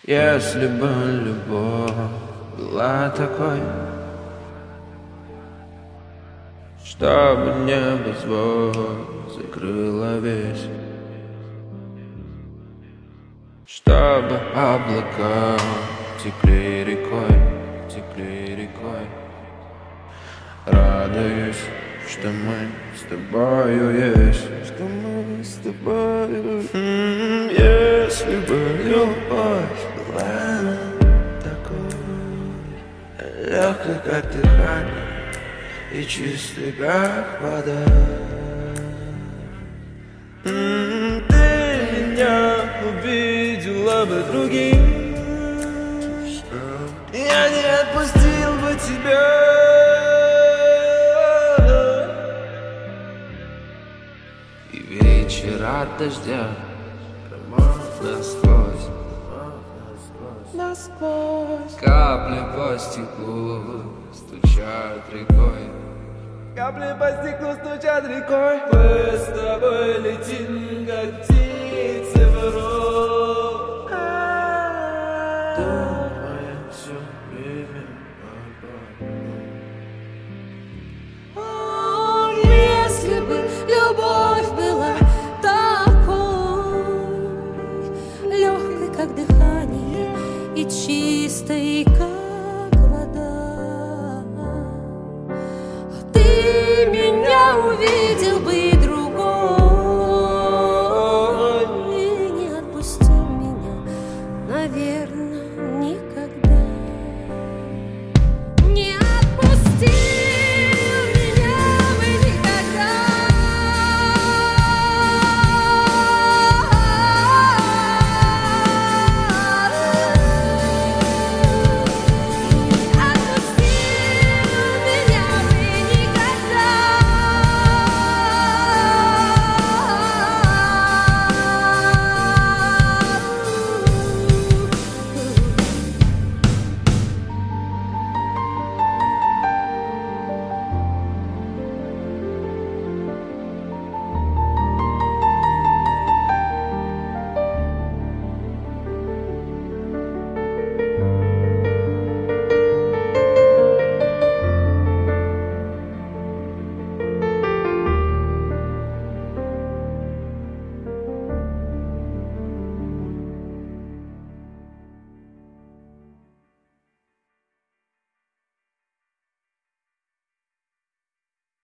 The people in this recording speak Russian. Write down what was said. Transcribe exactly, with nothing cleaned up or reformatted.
Если бы любовь была такой, чтобы небо звезд закрыло весь, чтобы облака текли рекой, текли рекой. Радуюсь, что мы с тобою есть, что мы с тобою. М-м, если бы любовь была такой легкой, как дыхание, и чистой, как вода. М-м, ты меня увидела бы другим, я не отпустил бы тебя. И вечера дождя промок насквозь, насквозь. Капли по стеклу стучат рекой, капли по стеклу стучат рекой. Мы с тобой летим, как птицы в рот. Думаем все время о, если бы любовь была такой легкой, как дыхание, и чистой, как вода, ты меня увидел бы другой и не отпустил меня, наверное.